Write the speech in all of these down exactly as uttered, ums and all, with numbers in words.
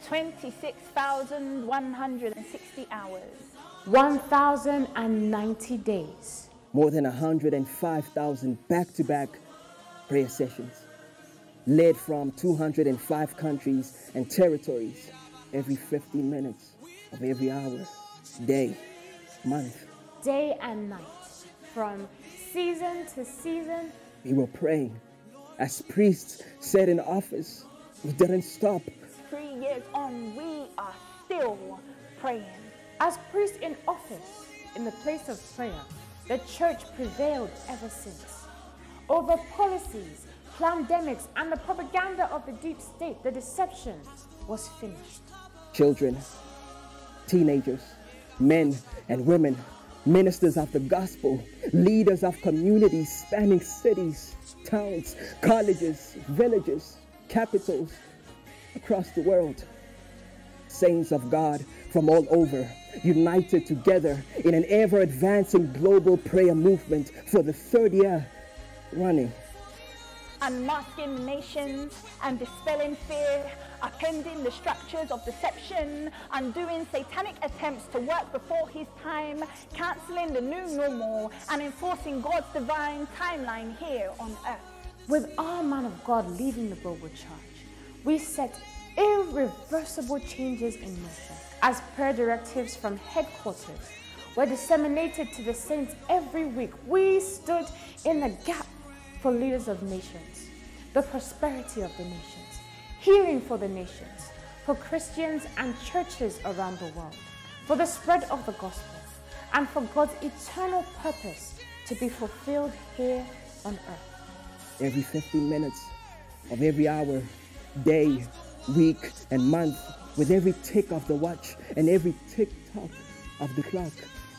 twenty-six thousand one hundred sixty hours. one thousand ninety days. More than one hundred five thousand back-to-back prayer sessions, led from two hundred five countries and territories, every fifteen minutes of every hour, day, month. Day and night, from season to season. We were praying. As priests sat in office, we didn't stop. Three years on, we are still praying. As priests in office, in the place of prayer, the church prevailed ever since. Over policies, pandemics, and the propaganda of the deep state, the deception was finished. Children, teenagers, men and women, ministers of the gospel, leaders of communities spanning cities, towns, colleges, villages, capitals across the world. Saints of God from all over, united together in an ever-advancing global prayer movement for the third year running. Unmasking the nations and dispelling fear, upending the structures of deception, undoing satanic attempts to work before his time, cancelling the new normal, and enforcing God's divine timeline here on earth. With our man of God leading the global charge, we set irreversible changes in motion. As prayer directives from headquarters were disseminated to the saints every week, we stood in the gap for leaders of nations, the prosperity of the nations, healing for the nations, for Christians and churches around the world, for the spread of the gospel, and for God's eternal purpose to be fulfilled here on earth. Every fifteen minutes of every hour, day, week, and month, with every tick of the watch and every tick-tock of the clock,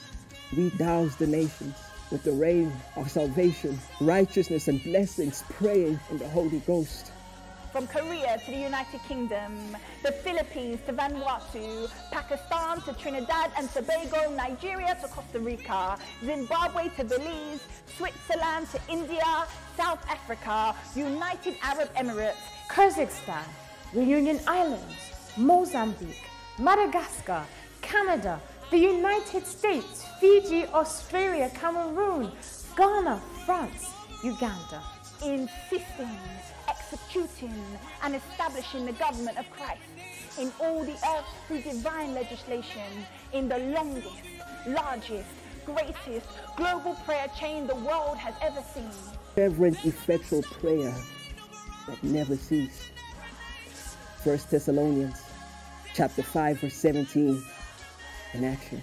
we douse the nations with the rain of salvation, righteousness, and blessings, praying in the Holy Ghost. From Korea to the United Kingdom, the Philippines to Vanuatu, Pakistan to Trinidad and Tobago, Nigeria to Costa Rica, Zimbabwe to Belize, Switzerland to India, South Africa, United Arab Emirates, Kazakhstan, Reunion Islands, Mozambique, Madagascar, Canada, the United States, Fiji, Australia, Cameroon, Ghana, France, Uganda. Insisting, executing, and establishing the government of Christ in all the earth through divine legislation in the longest, largest, greatest global prayer chain the world has ever seen. Fervent, effectual prayer that never ceased. First Thessalonians chapter five, verse seventeen, in action.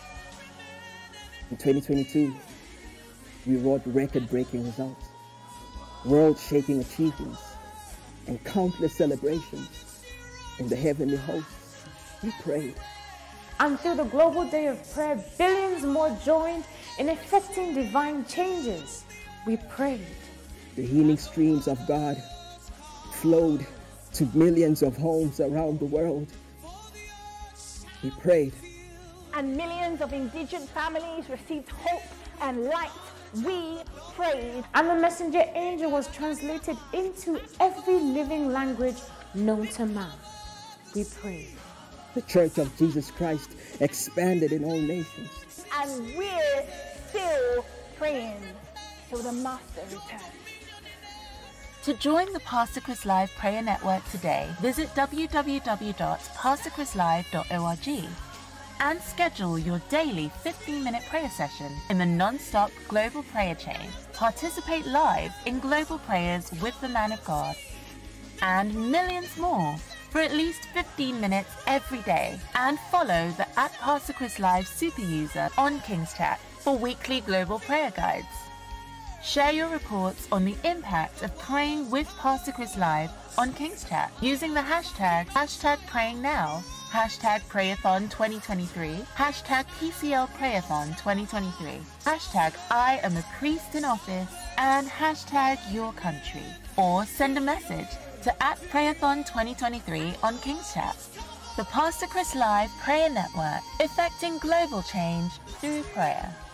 In twenty twenty-two, we wrought record-breaking results, world-shaking achievements, and countless celebrations. In the heavenly hosts, we prayed. And through the global day of prayer, billions more joined in effecting divine changes. We prayed. The healing streams of God flowed to millions of homes around the world. We prayed. And millions of indigent families received hope and light. We prayed. And the messenger angel was translated into every living language known to man. We prayed. The Church of Jesus Christ expanded in all nations. And we're still praying till the Master returns. To join the Pastor Chris Live Prayer Network today, visit w w w dot pastor chris live dot org and schedule your daily fifteen-minute prayer session in the non-stop global prayer chain. Participate live in global prayers with the man of God and millions more for at least fifteen minutes every day. And follow the at Pastor Chris Live super user on King's Chat for weekly global prayer guides. Share your reports on the impact of praying with Pastor Chris Live on King's Chat using the hashtag, hashtag praying now, hashtag Prayathon twenty twenty-three, hashtag P C L Prayathon twenty twenty-three, hashtag I am a priest in office, and hashtag your country. Or send a message to at Prayathon twenty twenty-three on King's Chat. The Pastor Chris Live Prayer Network, effecting global change through prayer.